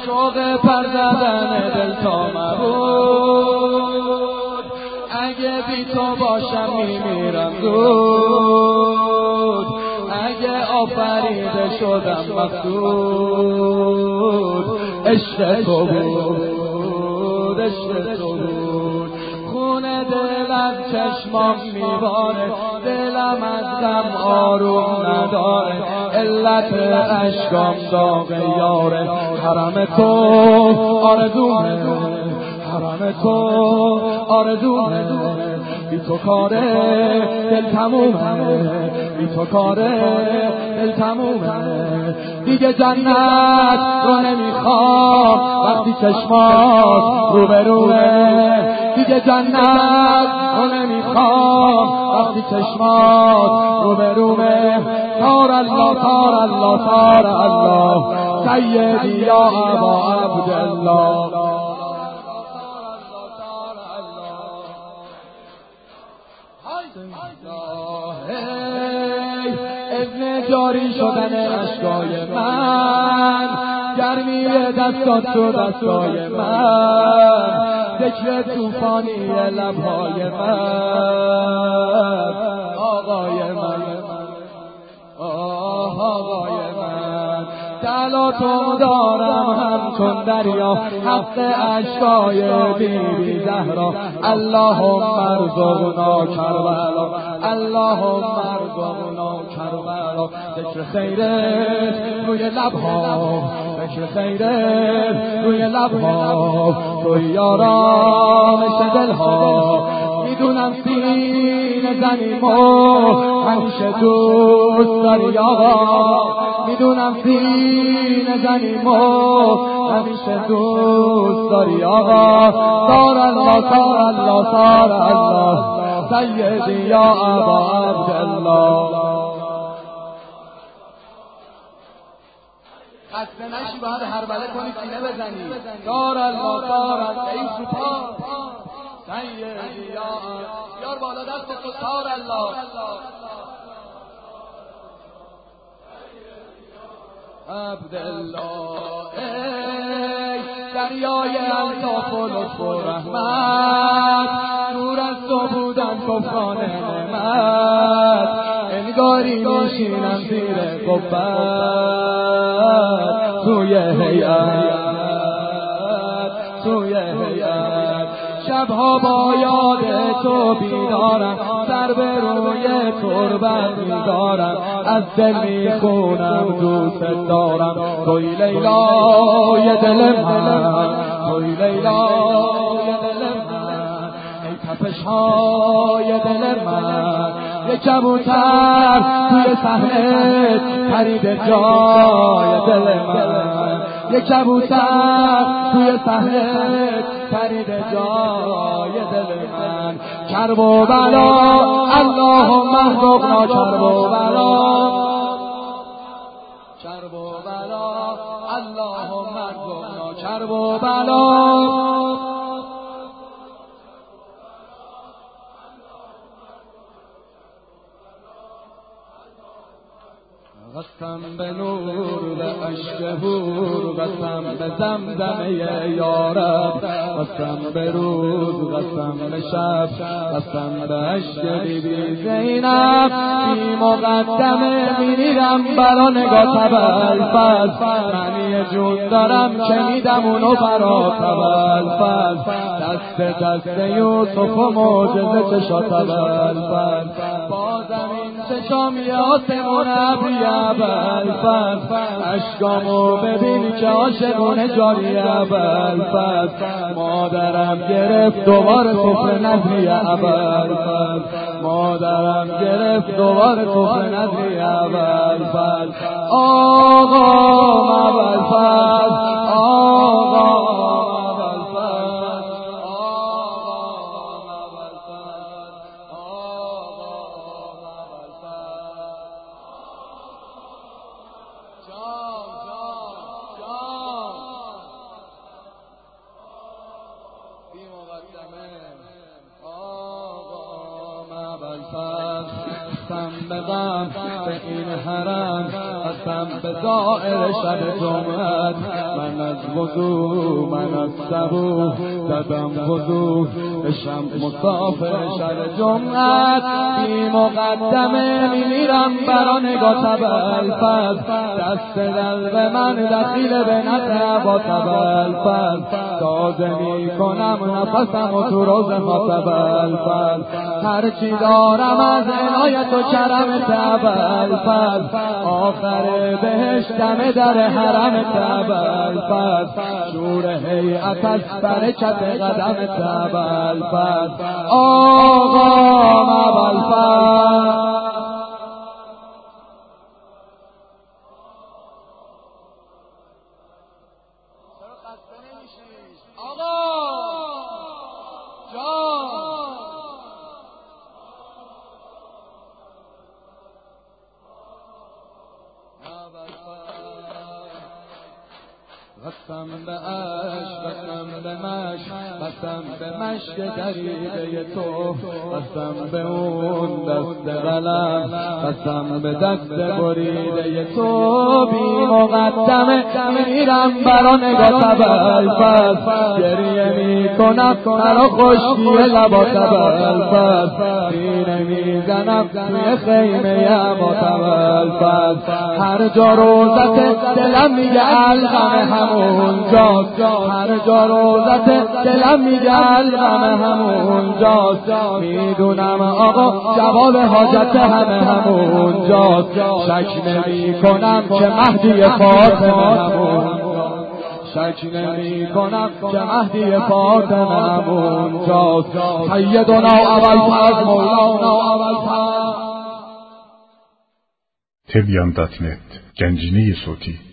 شوق پر زدن دل تا مبود، اگه بی تو باشم میمیرم زود، اگه آفریده شدم مقصود. عشق تو بود، عشق تو بود، خون دل از چشمام میباره، دلم از غم آروم نداره، علت اشکام داغ یاره. حرم تو آرزومه، حرم تو آرزومه، بی تو کار دل تمومه، بی تو کار دل تمومه. دیگه جنت رو نمیخوام وقتی چشمات روبرومه، دیگه جنت رو نمیخوام وقتی چشمات روبرومه. تار الله تار الله تار الله سیدی یا ابا عبدالله. اذن جاری شدن اشکای من، گرمی دستات تو دستای من، ذکر توفانی لبهای من، آقای من، آقای من. طلاتم دارم همچون دریا، حق اشکای بیبی زهرا. اللهم ارزقنا کربلا، اللهم ارزقنا کربلا. ذکر خیرت روی لبها، ذکر خیرت روی لبها، توی آرامش دلها. میدونم سینه زنیمو همیشه دوست داری آقا، میدونم سینه زنیمو همیشه دوست داری آقا. تار الله تار الله تار الله سیدی یا ابا عبدالله. خسته نشی باید هربله کنی سینه بزنی. تار الله تار الله ای سوپا سیدی یا یار بالا دست تو. تار الله عبدالله. ای دریای الطاف و لطف و رحمت، دور از تو بودن کفران نعمت، انگاری میشینم زیر قبت، توی هیئت، توی هیئت. شبها با یاد تو بیدارم، سر به روی تربت میدارم، از دل میخونم دوست دارم. توی لیلای دل من، توی لیلای دل من، ای تپش‌های دل من. یک کبوتر توی صحنه پرید جای دل من، یک کبوتر توی صحنه پرید جای دل من. کرب و بلا اللهم ارزقنا کرب و بلا، کرب و بلا اللهم ارزقنا کرب و بلا. قسم به نور به عشق هور، قسم به زمزمه یارب، قسم به روز، قسم به شب، قسم به عشق بیبی زینب. بی مقدمه میرم برا نگاه تبلفز، معنی جون دارم که میدم اونو برا تبلفز. دست دست یوسف و معجزه چشا تبلفز، با زمین چشام یاسمون ابریه ابوالفضل. اشکامو ببین که عاشقونه جاری ابوالفضل. مادرم گرفت دوباره سفره نظری ابوالفضل، مادرم گرفت دوباره سفره نظری ابوالفضل. آقا ابوالفضل، آقا قسم به غم به این حرم، از رفتم به ظاهر شب جمعت، من از وضو من از صبوح زدم وضو بشم مسافر شب جمعت. بی مقدمه میمیرم برا نگاه تبلفز، دست قلب من دخیل به نطع با تبلفز، تازه میکنم نفسم و تو روز ما تبلفز، هرچی دارم از عنایت و کرم تبلفز، آخر بهشتم در حرم تبلفز، شور هیئت از برکت قدم تبلفز، آقا مبلفز. قسم به عشق، قسم به مشق، قسم به مشق دریده تو، قسم به اون دست قلم، قسم به دست بریده تو. بی مقدمه میرم برا نگاه تبلفز، گریه میکنم برا خشکی لبا تبلفز، سینه میزنم توی خیمه اما تبلفز، هر جا روزت دلم میگه الغم همونجاست، هر جا روزت دلم میگه الغم همونجاست، میدونم آقا جواب حاجت همونجاست، شک نمی کنم که مهدی فاطمه همونجاست، شک نمی کنم که مهدی فاطمه همونجاست. سیدنا ابوالفضل مولانا ابوالفضل. Tebyan.net Gənciliyi Suti